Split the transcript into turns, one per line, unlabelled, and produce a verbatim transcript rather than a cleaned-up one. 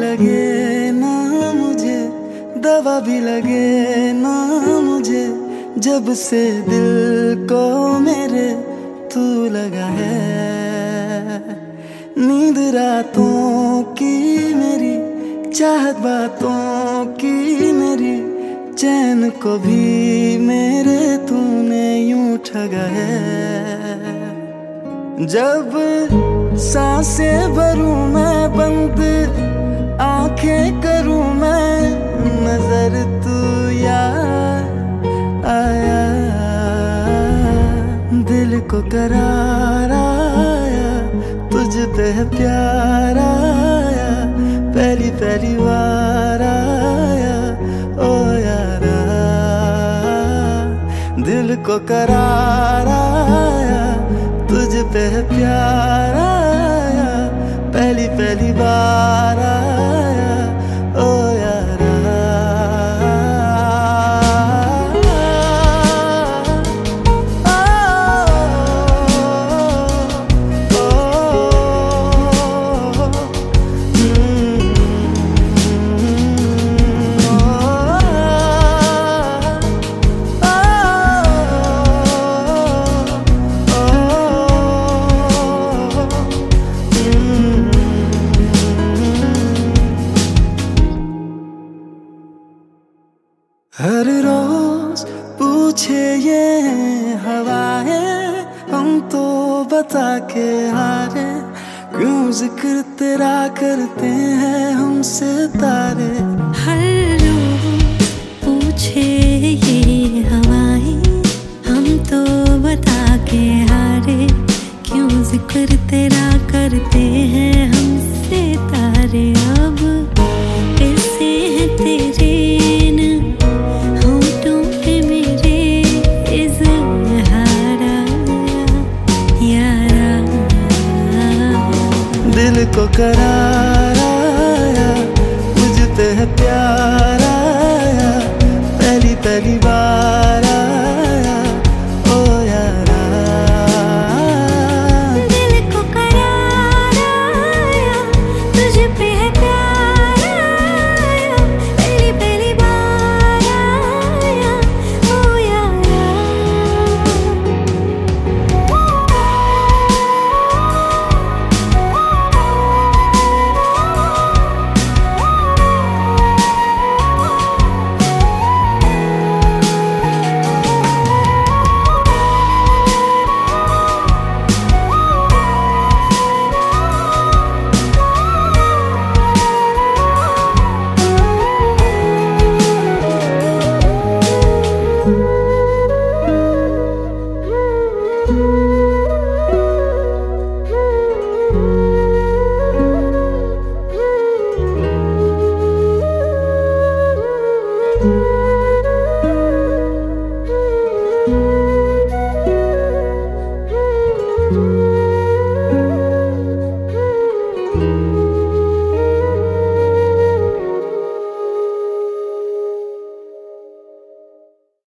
लगे ना मुझे, दवा भी लगे ना मुझे, जब से दिल को मेरे तू लगा है। नींद रातों की मेरी, चाहत बातों की मेरी, चैन को भी मेरे तूने यूं ठगा है। जब सांसें भरूं मैं बंद, आंखें करूं मैं, नजर तू यार आया। दिल को करार आया, तुझ पे प्यार आया, पहली पहली बार आया ओ यारा। दिल को करार आया, तुझ पे प्यार आया, पहली पहली बार आया ओ यारा। हर रोज पूछे ये हवाएं, हम तो बता के हारे, क्यों जिक्र तेरा करते हैं हमसे तारे।
हर रोज पूछे ये हवाएं, हम तो बता के हारे, क्यों जिक्र तेरा करते हैं हमसे तारे। अब कैसे है तेरे
दिल को करार आया, मुझ पे है प्यार आया, पहली पहली